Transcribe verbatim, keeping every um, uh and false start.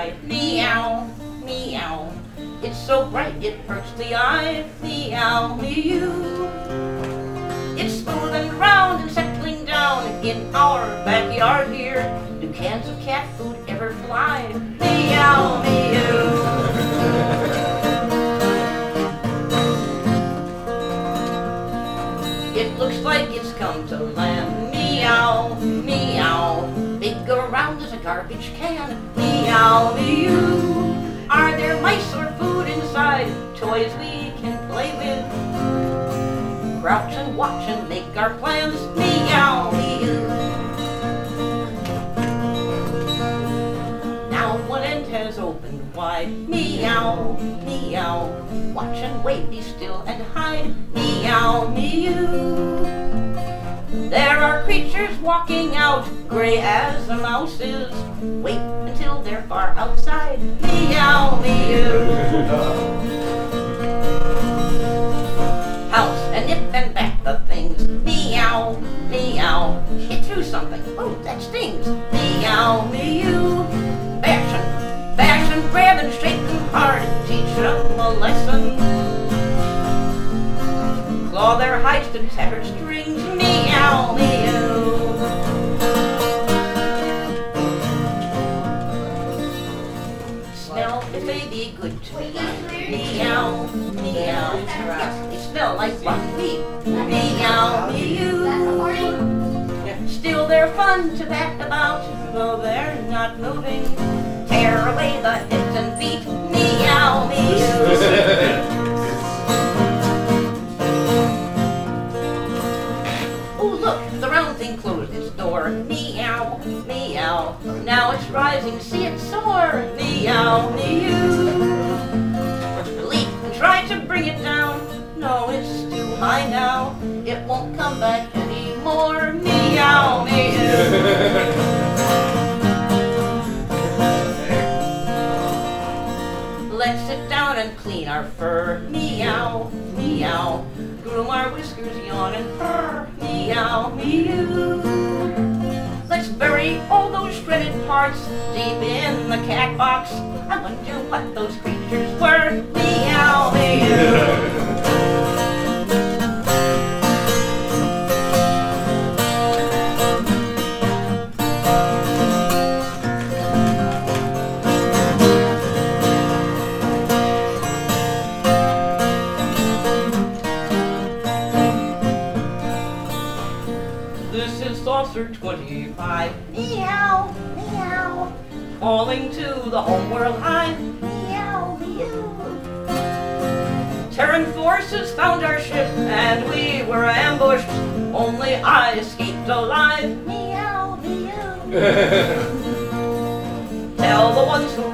sky. Meow, meow. It's so bright it hurts the eye. Meow, mew. It's smooth and round and settling down in our backyard here. Do cans of cat food ever fly? Meow, mew. It looks like it's come to land. Meow, meow. Big around as a garbage can. Meow, mew. Are there mice or food inside? Toys we can play with. Crouch and watch and make our plans. Meow, mew. Now one end has opened wide. Meow, meow. Watch and wait, be still and hide. Meow, mew. There are creatures walking out, gray as a mouse is. Wait until they're far outside. Meow, mew. Pounce and nip and back the things. Meow, meow. Hit through something. Oh, that stings. Meow, mew. Bash and, bash and grab and shake them hard. Teach them a lesson. Claw their hides to tattered strings. Meow, mew. Smell if they be good to eat. Meow, meow. Yes, they smell like rotten meat. Meow, mew. Still they're fun to bat about, though they're not moving. Tear away the heads and feet. Meow, mew. Thing closed its door. Meow, meow. Now it's rising, see it soar. Meow, mew. Leap and try to bring it down. No, it's too high now. It won't come back anymore. Meow, mew. Let's sit down and clean our fur. Meow, meow. Groom our whiskers, yawn and purr. Meow, mew. Let's bury all those shredded parts deep in the cat box. I wonder what those creatures were. Meow, mew. Saucer twenty-five. Meow, meow. Falling to the homeworld high. Meow, mew. Terran forces found our ship and we were ambushed. Only I escaped alive. Meow, mew. Tell the ones who